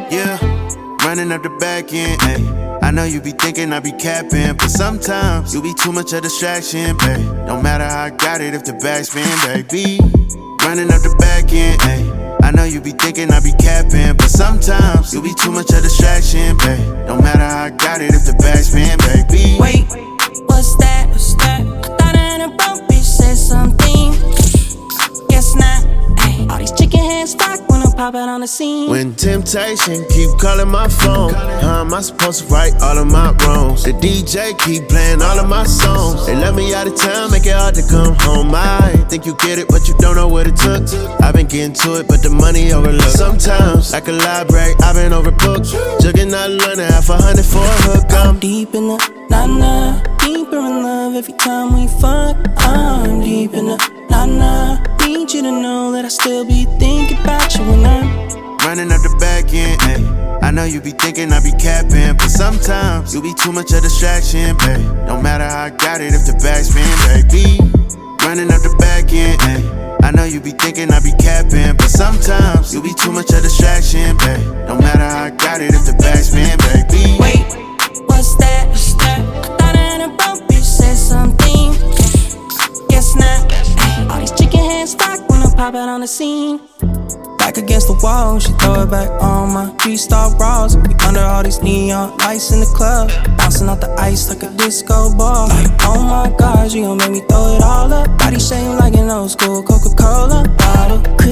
Yeah, running up the back end, ayy. I know you be thinking I be capping, but sometimes you be too much of a distraction, babe. Don't matter how I got it if the backspin, baby. Running up the back end, ayy. I know you be thinking I be capping, but sometimes you be too much of a distraction, babe. Don't matter how I got it if the backspin, baby. Wait, what's that? I thought an abrupt bitch said something. Guess not. Ay, all these chicken heads stock when I pop out on the scene. When temptation keep calling my phone, how am I supposed to right all of my wrongs? The DJ keep playing all of my songs. They let me out of town, make it hard to come home. I think you get it, but you don't know what it took. I've been getting to it, but the money overlooked. Sometimes, like a library, I've been overbooked. Jugging out London, $500 for a hook. I'm deep in the nah-nah, deeper in love every time we fuck. I'm deep in the nah-nah. Need you to know that I still be thinking about you when I'm running up the back end, ayy. I know you be thinking I be capping, but sometimes you be too much of a distraction, babe. Don't matter how I got it if the backspin, baby. Running up the back end, ayy. I know you be thinking I be capping, but sometimes you be too much of a distraction, babe. Don't matter how I got it if the backspin, baby. Wait, what's that? I thought an abrupt bitch said something. Guess not. Ay, all these chicken heads stock when I pop out on the scene. Back against the wall, she throw it back on my G-Star bras. We under all these neon lights in the club, bouncing off the ice like a disco ball. Like, oh my God, she gon' make me throw it all up. Body shaped like an old school Coca-Cola bottle.